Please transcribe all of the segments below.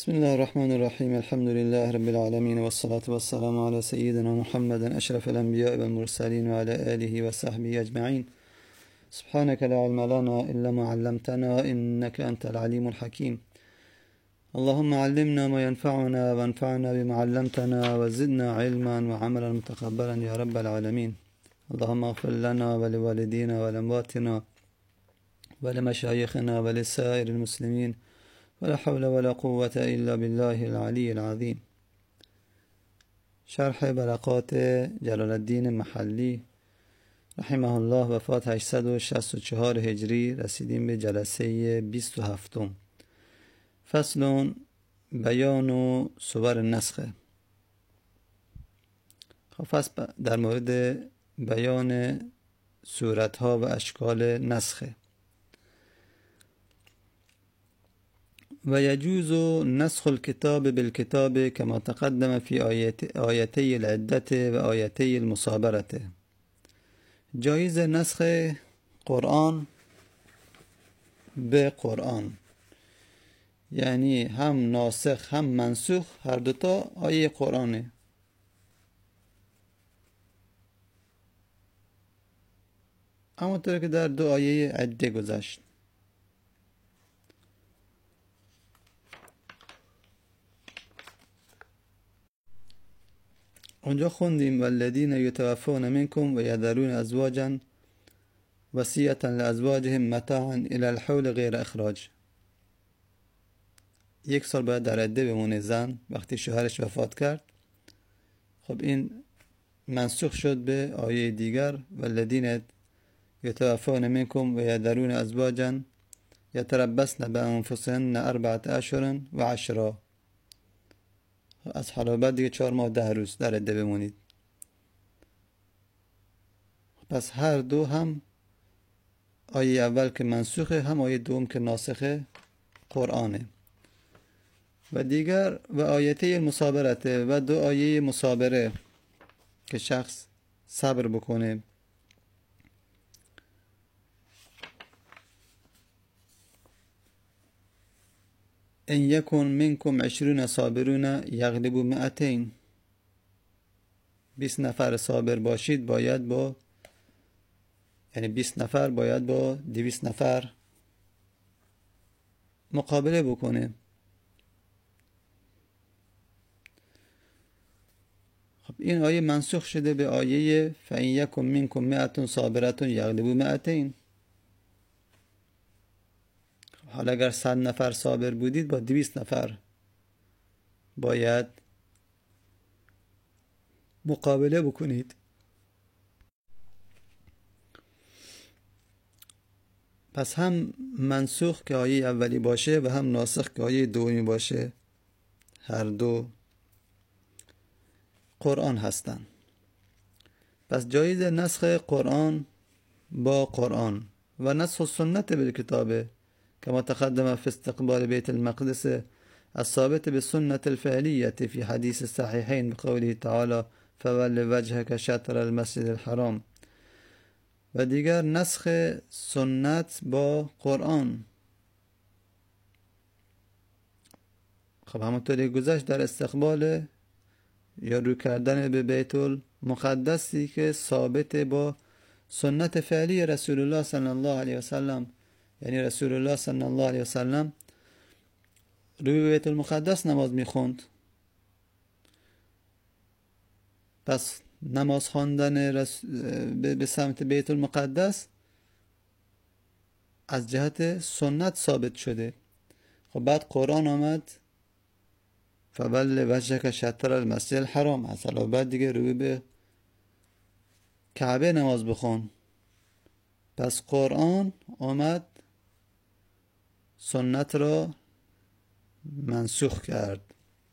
بسم الله الرحمن الرحيم. الحمد لله رب العالمين، والصلاة والسلام على سيدنا محمد أشرف الأنبياء والمرسلين وعلى آله وصحبه أجمعين. سبحانك لا علم لنا إلا ما علمتنا إنك أنت العليم الحكيم. اللهم علمنا ما ينفعنا وانفعنا بما علمتنا وزدنا علما وعملا متقبلا يا رب العالمين. اللهم اغفر لنا ولوالدينا ولأمواتنا ولمشايخنا ولسائر المسلمين ولا حول ولا قوة إلا بالله العلي العظيم. شرح ورقات جلال الدین محلی رحمه الله، وفات 864 هجری. رسیدیم به جلسه 27. فصل بیان و صور نسخ. فصل در مورد بیان صورتها و اشکال نسخه. و یجوز نسخ الكتاب بالكتاب كما تقدم في آیتی العدة و آیتی المصابرة. جایز نسخ قرآن به قرآن، یعنی هم ناسخ هم منسوخ، هر دوتا آیه قرآنه. همونطور که در دو آیه عده گذشت. اونجا خوندیم والذین یتوفون منکم و یذرون ازواجا وصیة لازواجهم متاعا الی الحول غیر اخراج. 1 سال باید در عده بمونه زن وقتی شوهرش وفات کرد. خب این منسوخ شد به آیه دیگر والذین یتوفون منکم و یذرون ازواجا یتربصن بانفسهن 4 اشهر و 10. از حالا بعد دیگه 4 ماه 10 روز در عده بمونید. پس هر دو، هم آیه اول که منسوخه هم آیه دوم که ناسخه قرآنه. و دیگر و آیته المصابرته و دو آیه مصابره که شخص صبر بکنه. ان یکن منکم 20 صابرون یغلبوا 200. 20 نفر صابر باشید، باید با 20 نفر باید با 200 نفر مقابله بکنه. خب این آیه منسوخ شده به آیه فان یکن منکم 100 صابرة یغلبوا 200. حالا اگر 100 نفر صابر بودید، با 200 نفر باید مقابله بکنید. پس هم منسوخ که آیه اولی باشه و هم ناسخ که آیه دومی باشه، هر دو قرآن هستند. پس جایز نسخ قرآن با قرآن و نسخ سنت بالکتابه كما تقدم في استقبال بيت المقدس الثابت بالسنة الفعلية في حديث الصحيحين بقوله تعالى فول وجهك شطر المسجد الحرام. و دیگر نسخ سنت با قرآن. خب همونطوری گذشت در استقبال یا رو کردن به بیت المقدسی که ثابت با سنت فعلی رسول الله صلی الله علیه وسلم. یعنی رسول الله صلی الله علیه وسلم روی بیت المقدس نماز میخوند. پس نماز خواندن به سمت بیت المقدس از جهت سنت ثابت شده. خب بعد قرآن آمد فول وجهک شطر المسجد الحرام. اصلا بعد دیگه روی به کعبه نماز بخون. پس قرآن آمد سنت را منسوخ کرد.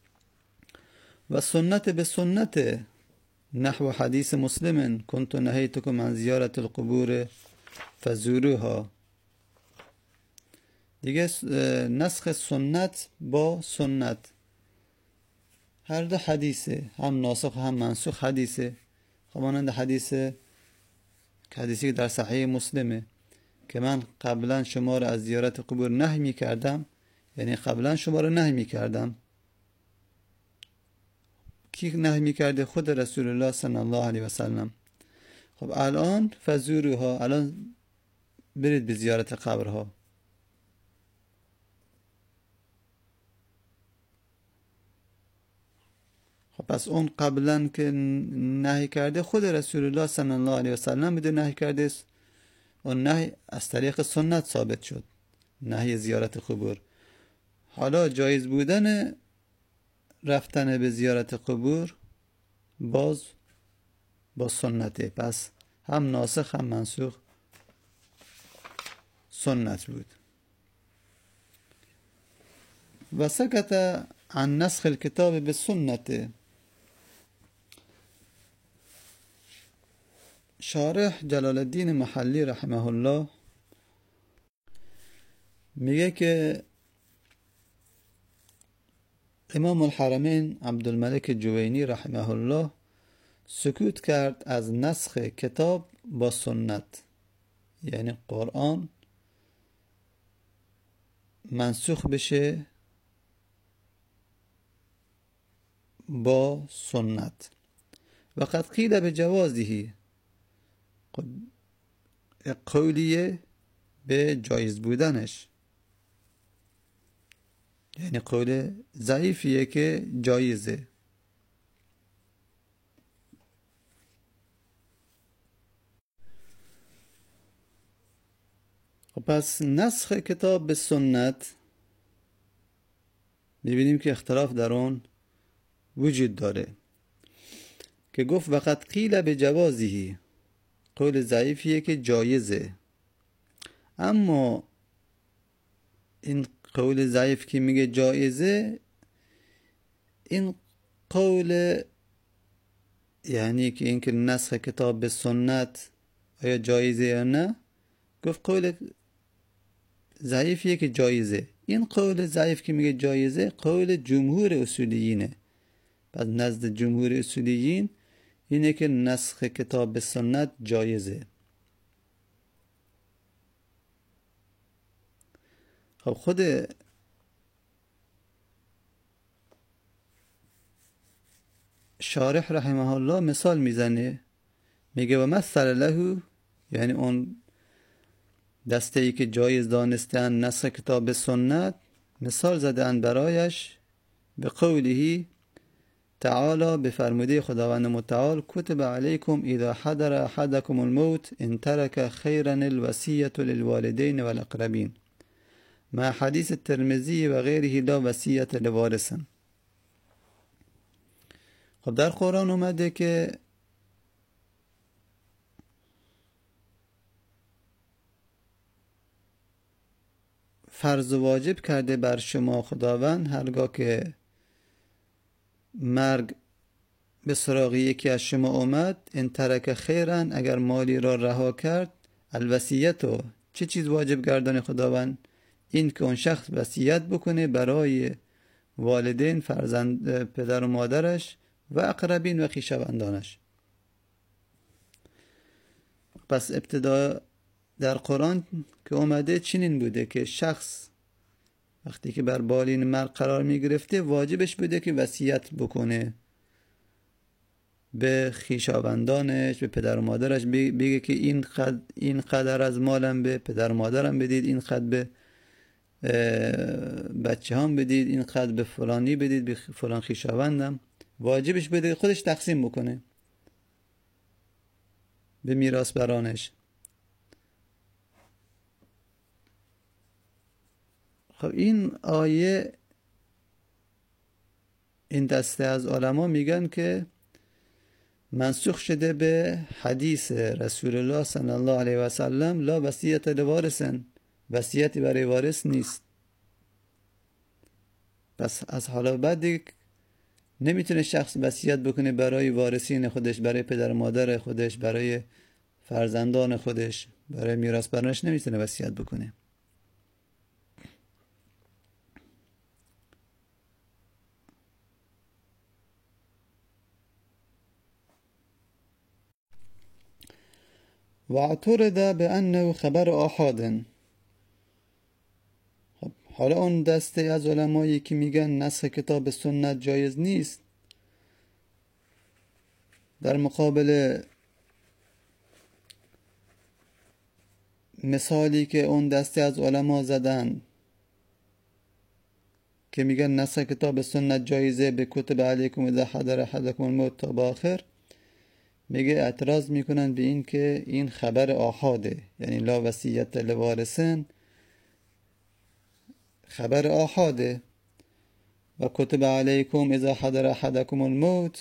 و سنت به سنت نحو حدیث مسلم كنت نهیتکم عن زیارت القبور فزوروها. دیگه نسخ سنت با سنت، هر دو حدیثه، هم ناسخ هم منسوخ حدیثه. همانند حدیثی که در صحیح مسلمه که من قبلا شما را از زیارت قبور نهی می کردم، یعنی قبلا شما رو نهی میکردم. کی نهی میکرده؟ خود رسول الله صلی الله علیه و سلم. خب الان فزوروها، الان برید به زیارت قبرها. خب پس اون قبلا که نهی کرده خود رسول الله صلی الله علیه و سلم بده نهی کرده است. اون نهی از طریق سنت ثابت شد، نهی زیارت قبور. حالا جایز بودن رفتن به زیارت قبور باز با سنته، پس هم ناسخ هم منسوخ سنت بود. و سکت عن نسخ الكتاب بالسنة. شارح جلال الدین محلی رحمه الله میگه که امام الحرمین عبدالملک جوینی رحمه الله سکوت کرد از نسخ کتاب با سنت، یعنی قرآن منسوخ بشه با سنت. و قد قیل به جوازه، قولیه به جایز بودنش، یعنی قول ضعیفیه که جایزه. پس نسخ کتاب به سنت میبینیم که اختلاف در اون وجود داره که گفت وقد قیل به جوازه، قول ضعیفیه که جایزه. اما این قول ضعیف که میگه جایزه، این قول یعنی که اینکه نسخ کتاب به سنت آیا جایزه یا نه، گفت قول ضعیفیه که جایزه. این قول ضعیف که میگه جایزه قول جمهور اصولیینه. پس نزد جمهور اصولیین اینه که نسخ کتاب به سنت جایزه. خب خود شارح رحمه الله مثال میزنه، میگه و مثل له، یعنی اون دسته ای که جایز دانستن نسخ کتاب به سنت، مثال زدن برایش به قوله تعالی، به فرموده خداوند متعال کتب علیکم اذا حضر احدکم الموت ان ترک خیرا الوصیة للوالدین والاقربین، مع حدیث الترمذی و غیره لا وصیة لوارث. خب در قرآن اومده که فرض و واجب کرده بر شما خداوند هرگاه که مرگ به سراغ یکی از شما اومد، ان ترک خیرا، اگر مالی را رها کرد، الوصیت، چه چیز واجب گردان خداوند؟ این که اون شخص وصیت بکنه برای والدین، فرزند پدر و مادرش و اقربین و خویشاوندانش. پس ابتدا در قرآن که اومده چنین بوده که شخص وقتی که بر بالین مرگ قرار می گرفته واجبش بوده که وصیت بکنه به خویشاوندانش، به پدر و مادرش، بگه که این قدر از مالم به پدر و مادرم بدید، این قدر به بچه هم بدید، این قدر به فلانی بدید، به فلان خویشاوندم. واجبش بده خودش تقسیم بکنه به میراث برانش. خب این آیه، این دسته از علما میگن که منسوخ شده به حدیث رسول الله صلی الله علیه و سلم لا وصیة لوارث، وصیتی برای وارث نیست. پس از حالا بعد نمیتونه شخص وصیت بکنه برای وارثین خودش، برای پدر و مادر خودش، برای فرزندان خودش، برای میراث برانش نمیتونه وصیت بکنه. و اعترض بأنه خبر آحاد. حالا اون دسته از علمایی که میگن نسخ کتاب سنت جایز نیست، در مقابل مثالی که اون دسته از علما زدن که میگن نسخ کتاب سنت جایزه به کتب علیکم اذا حضر احدکم الموت تا به آخر، میگه اعتراض میکنن به این که این خبر آحاده، یعنی لا وصیت لوارثین خبر آحاده و کتب علیکم اذا حضر احدکم الموت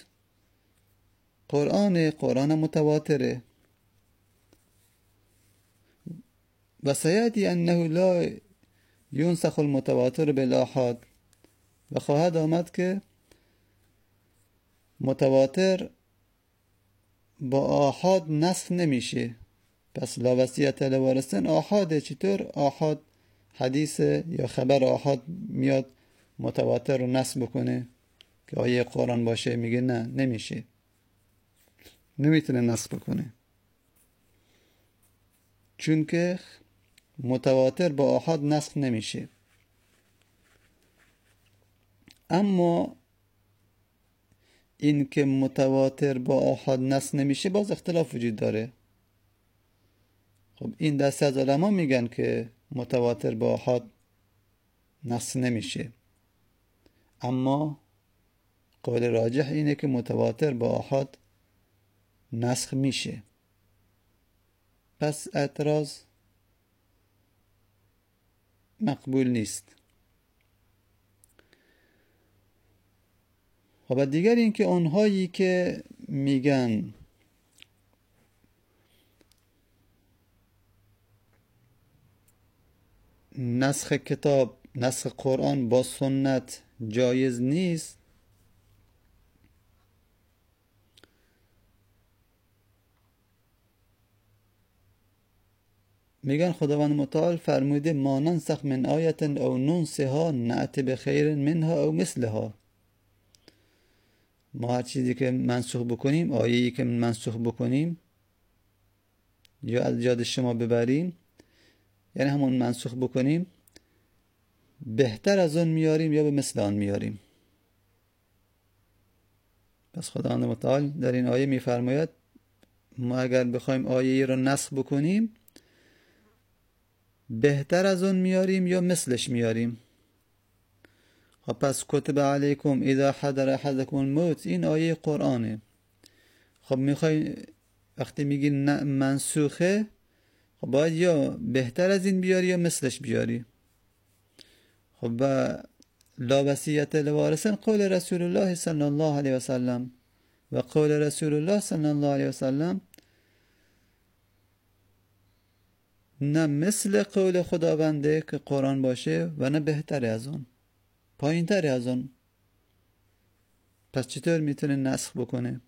قرآن متواتره و سیأتی انه لا ینسخ المتواتر بالآحاد و خواهد آمد که متواتر با آحاد نسخ نمیشه. پس لا وصیت لوارثین آحاده. چطور آحاد حدیث یا خبر آحاد میاد متواتر رو نسخ بکنه که آیه قرآن باشه؟ میگه نه، نمیشه، نمیتونه نسخ بکنه، چون که متواتر با آحاد نسخ نمیشه. اما این که متواتر با آحاد نسخ نمیشه باز اختلاف وجود داره. خب این دسته از علما میگن که متواتر با آحاد نسخ نمیشه، اما قول راجح اینه که متواتر با آحاد نسخ میشه. پس اعتراض مقبول نیست. و دیگر این که اونهایی که میگن نسخ کتاب، نسخ قرآن با سنت جایز نیست، میگن خداوند متعال فرموده ما ننسخ من آیت او ننسها نأتی بخیر منها او مثلها. ما هر چیزی که منسوخ بکنیم، آیه‌ای که منسوخ بکنیم یا از یاد شما ببریم، یعنی همون منسوخ بکنیم، بهتر از اون میاریم یا به مثل آن میاریم. پس خداوند متعال در این آیه میفرماید ما اگر بخوایم آیه‌ای رو نسخ بکنیم بهتر از اون میاریم یا مثلش میاریم. خب پس کتب علیکم اذا حضر احدکم الموت این آیه قرآنه. خب میخوای وقتی میگی منسوخه، خب باید یا بهتر از این بیاری یا مثلش بیاری. خب و لا وصیت لوارثین قول رسول الله صلی الله علیه و سلم و قول رسول الله صلی الله علیه و سلم نه مثل قول خداونده که قرآن باشه و نه بهتر از اون، پایین تر از اون. پس چطور میتونه نسخ بکنه؟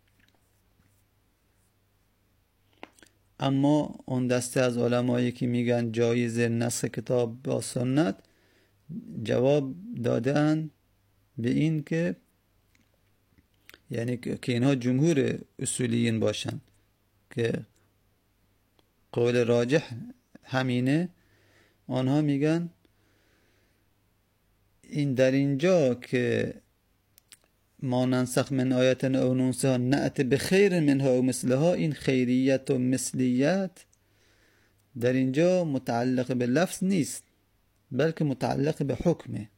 اما اون دسته از علمایی که میگن جایز نسخ کتاب با سنت جواب دادن به این که یعنی که اینها جمهور اصولیین باشن که قول راجح همینه، آنها میگن این در اینجا که ما ننسخ من آیت او ننسها نأت بخیر منها او مثلها، این خیریت و مثلیت در اینجا متعلق به لفظ نیست بلکه متعلق به حکمه،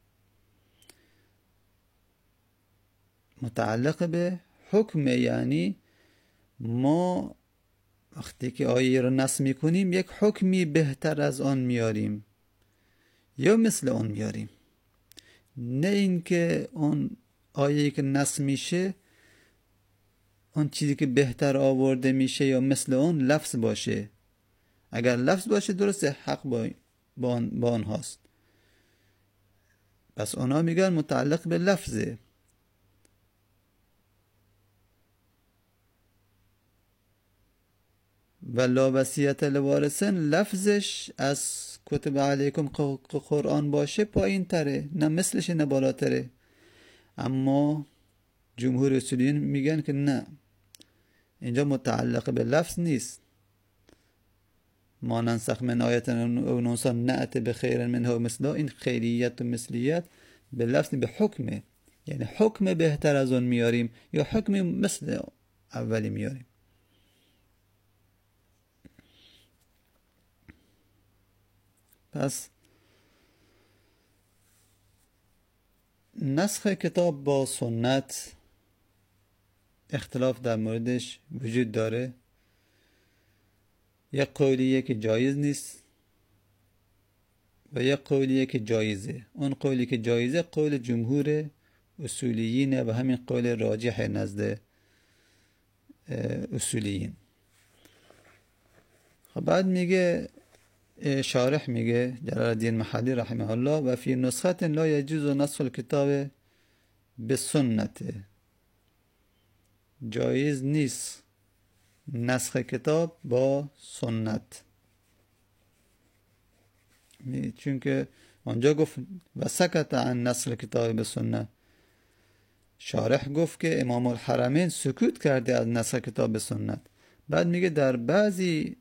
متعلق به حکمه. یعنی ما وقتی که آیه رو نسخ میکنیم یک حکمی بهتر از آن میاریم یا مثل آن میاریم، نه اینکه اون آیه‌ای که نسخ میشه اون چیزی که بهتر آورده میشه یا مثل اون لفظ باشه. اگر لفظ باشه درسته، حق با آن هاست. پس اونا میگن متعلق به لفظه. و لا وصیت لوارثین لفظش از کتب علیکم قرآن باشه پایین تره، نه مثلش نه بالاتره. اما جمهور اصولیین میگن که نه، اینجا متعلق به لفظ نیست، ما ننسخ من آیت او ننسخ نأت به خیر منها و مثلا، این خیریت و مثلیت به لفظ به حکمه، یعنی حکم بهتر از اون میاریم یا حکم مثل اولی میاریم. پس نسخ کتاب با سنت اختلاف در موردش وجود داره. یک قولیه که جایز نیست و یک قولیه که جایزه. اون قولی که جایزه قول جمهور اصولیینه و همین قول راجح نزد اصولیین. خب بعد میگه شارح میگه جلال الدین محلی رحمه الله و فی نسخت لا یجوز نسخ الکتاب بسنت، جایز نیست نسخ کتاب با سنت، چون که آنجا گفت و سکت عن نسخ کتاب بسنت. شارح گفت که امام الحرمین سکوت کرده از نسخ کتاب بسنت. بعد میگه در بعضی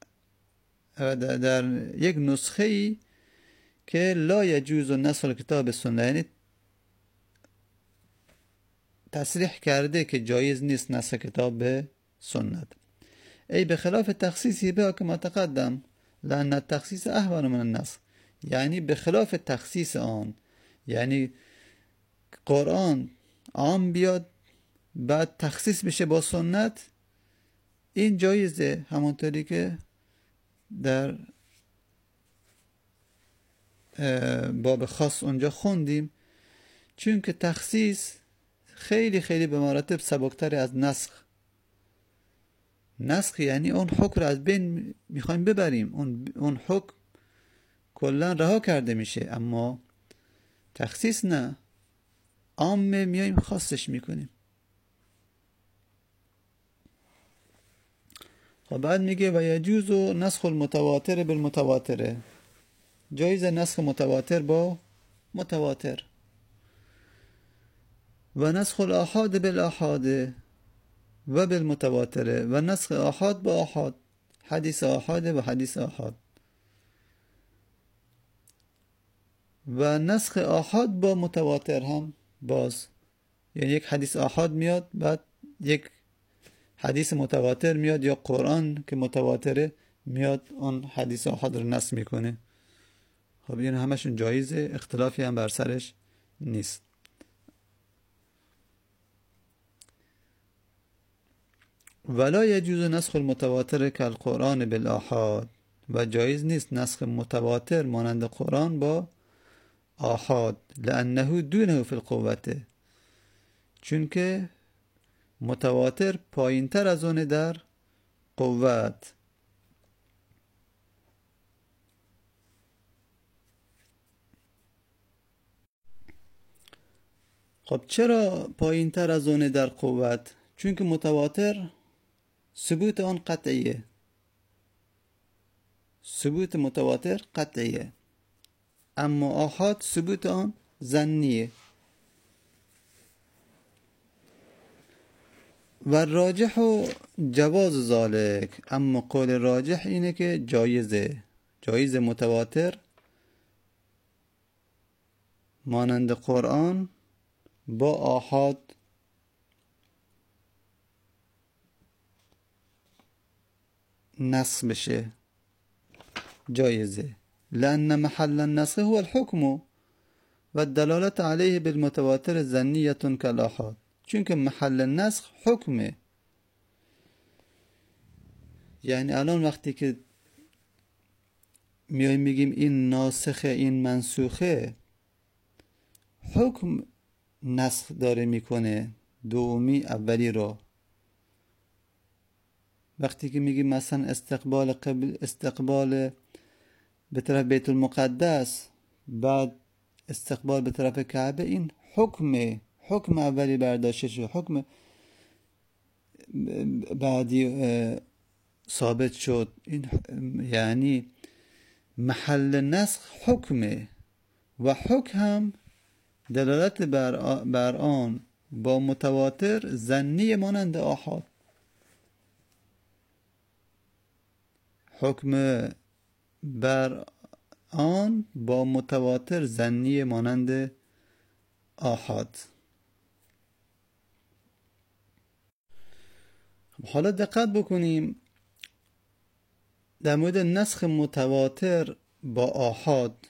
در یک نسخه ای که لا یجوز نسخ کتاب بسنت، یعنی تصریح کرده که جایز نیست نسخ کتاب به سنت. ای به خلاف تخصیصی به که متقدم لأن التخصیص اهون من النسخ، یعنی به خلاف تخصیص آن، یعنی قرآن عام بیاد بعد تخصیص بشه با سنت، این جایزه، همانطوری که در باب خاص اونجا خوندیم، چون که تخصیص خیلی خیلی به مراتب سبکتر از نسخ. نسخ یعنی اون حکم رو از بین میخوایم ببریم، اون حکم کلا رها کرده میشه، اما تخصیص نه، عامه میایم خاصش میکنیم. خب بعد میگه و یجوز نسخ المتواتر بالمتواتره، جایز نسخ متواتر با متواتر، و نسخ الاحاد بالاحاد و بالمتواتره، و نسخ آحاد با آحاد، حدیث آحاد و حدیث آحاد، و نسخ آحاد با متواتر هم باز، یعنی یک حدیث آحاد میاد بعد یک حدیث متواتر میاد، یا قرآن که متواتره میاد اون حدیث آحاد رو نسخ میکنه. خب این همشون جایزه، اختلافی هم بر سرش نیست. ولا یجوز نسخ المتواتر کالقرآن بالآحاد، و جایز نیست نسخ متواتر مانند قرآن با آحاد، لأنه دونه فی القوة، چون که متواتر پایین تر از اون در قوت. خب چرا پایین تر از اون در قوت؟ چون که متواتر ثبوت آن قطعیه، ثبوت متواتر قطعیه، اما آحاد ثبوت آن ظنیه. و راجح و جواز ذالک، اما قول راجح اینه که جایزه، جایز متواتر مانند قرآن با آحاد نسخ بشه، جایزه، لأن محل النسخ هو الحكم و الدلالت علیه بالمتواتر ظنیه کالآحاد، چون که محل نسخ حکمه. یعنی الان وقتی که میایم میگیم این ناسخه این منسوخه، حکم نسخ داره میکنه دومی اولی رو. وقتی که میگیم مثلا استقبال به طرف بیت المقدس بعد استقبال به طرف کعبه، این حکم اولی برداشته شد، حکم بعدی ثابت شد. این یعنی محل نسخ حکمه و حکم هم دلالت بر آن با متواتر ظنی مانند آحاد. حکم بر آن با متواتر ظنی مانند آحاد. حالا دقت بکنیم در مورد نسخ متواتر با آحاد.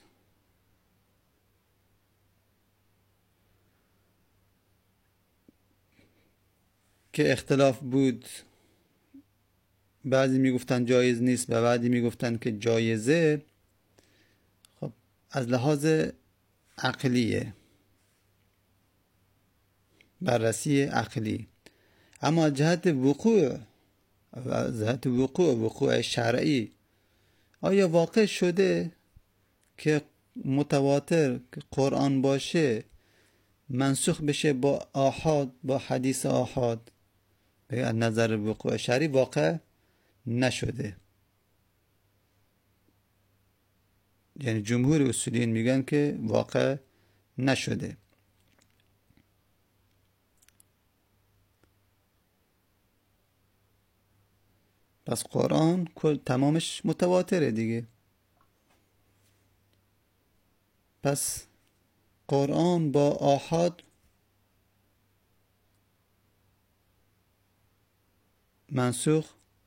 که اختلاف بود، بعضی میگفتن جایز نیست و بعضی میگفتن که جایزه. خب از لحاظ عقلیه، بررسی عقلی. اما از جهت وقوع شرعی، آیا واقع شده که متواتر که قرآن باشه منسوخ بشه با آحاد، با حدیث آحاد؟ از نظر وقوع شرعی واقع نشده. یعنی جمهور اصولیین میگن که واقع نشده. پس قرآن تمامش متواتره دیگه. پس قرآن با آحاد منسوخ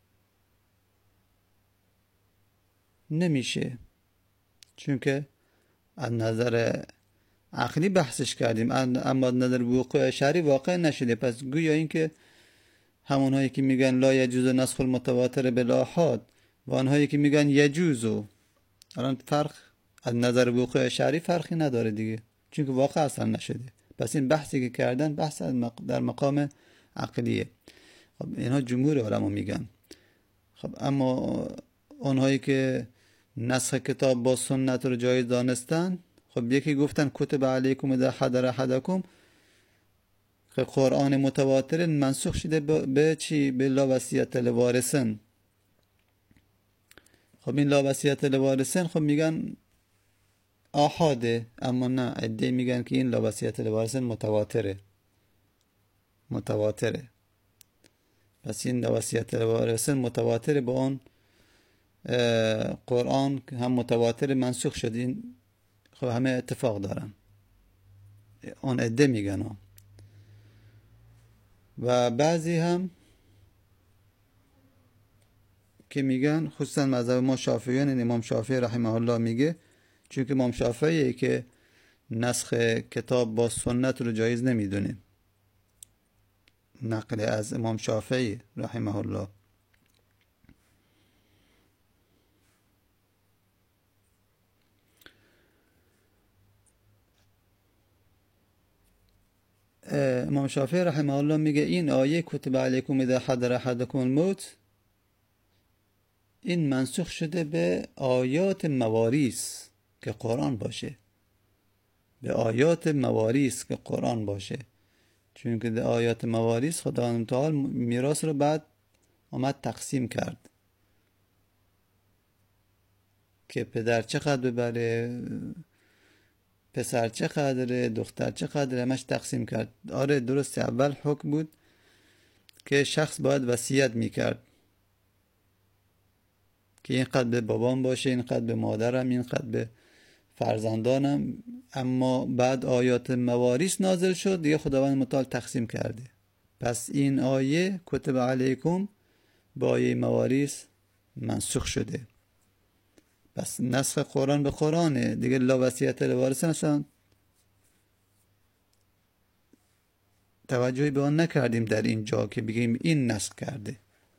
نمیشه، چون که از نظر عقلی بحثش کردیم، اما از نظر وقوع شرعی واقع نشده. پس گویا این که همونهایی که میگن لا یجوز نسخ المتواتر بالآحاد و آنهایی که میگن یجوزو، الان فرق از نظر وقوع شرعی فرقی نداره دیگه، چون که واقع اصلا نشده. پس این بحثی که کردن بحث در مقام عقلیه. خب اینها جمهور علما میگن. خب اما اونهایی که نسخ کتاب با سنت رو جایز دانستن، خب یکی گفتن کتب علیکم اذا حضر احدکم، که قرآن متواتر منسوخ شده به چی؟ به لا وصیت لوارثین. خب این لا وصیت لوارثین خب میگن آحاده، اما نه، عده میگن که این لا وصیت لوارثین متواتره. پس این لا وصیت لوارثین متواتره با اون قرآن هم متواتر منسوخ شد. این خب همه اتفاق دارن، اون عده میگن. و بعضی هم که میگن، خصوصا مذهب ما شافعیان، امام شافعی رحمه الله میگه، چون که امام شافعی که نسخ کتاب با سنت رو جایز نمیدونه، نقل از امام شافعی رحمه الله. امام شافعی رحمه الله میگه این آیه کتب علیکم اذا حضر احدکم الموت، این منسوخ شده به آیات مواریث که قرآن باشه، به آیات مواریث که قرآن باشه. چون که در آیات مواریث خداوند تعالی میراث رو بعد آمد تقسیم کرد که پدر چقدر ببره، پسر چقدره، دختر چقدره، همش تقسیم کرد. آره درسته، اول حکم بود که شخص باید وصیت میکرد که اینقدر به بابام باشه، اینقدر به مادرم، اینقدر به فرزندانم. اما بعد آیات مواریث نازل شد دیگه، خداوند متعال تقسیم کرده. پس این آیه کتب علیکم با آیه مواریث منسوخ شده. پس نسخ قرآن به قرآنه دیگه، لا وصیت لوارثین اصلا توجهی به آن نکردیم در اینجا که بگیم این نسخ کرده.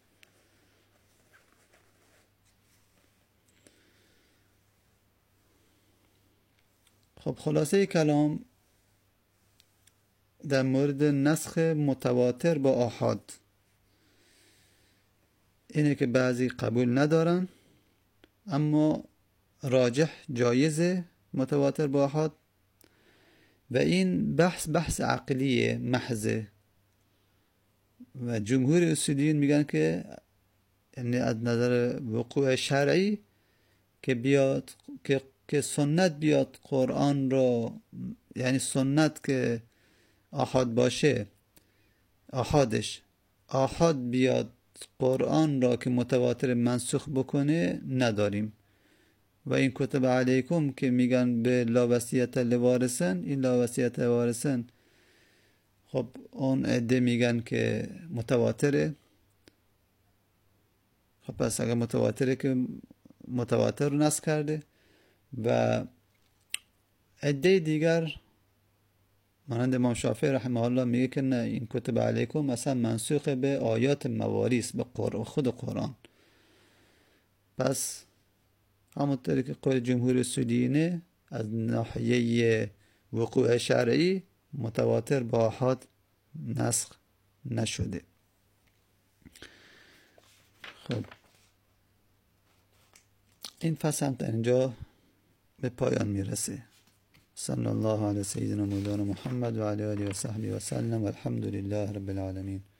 خب خلاصه کلام در مورد نسخ متواتر با آحاد اینه که بعضی قبول ندارن، اما راجح جایزه متواتر با آحاد. و این بحث عقلیه محضه. و جمهور اصولیین میگن که یعنی از نظر وقوع شرعی که بیاد که سنت بیاد قرآن رو، یعنی سنت که آحاد باشه، آحاد بیاد قرآن را که متواتر منسوخ بکنه نداریم. و این کتب علیکم که میگن به لا وصیت لوارثن، این لا وصیت لوارثن خب اون عده میگن که متواتره. خب پس اگر متواتره که متواتر رو نسخ کرده. و عده دیگر مانند امام شافعی رحمه الله میگه که نه، این کتب علیکم مثلا منسوخ به آیات مواریث، به خود قرآن. پس همونطوری که قول جمهور اصولیینه از ناحیه وقوع شرعی متواتر با آحاد نسخ نشده. خب این فصل تا اینجا به پایان میرسه. صلی الله علی سیدنا مولانا محمد و علی آله و صحبه و سلم و الحمد لله رب العالمین.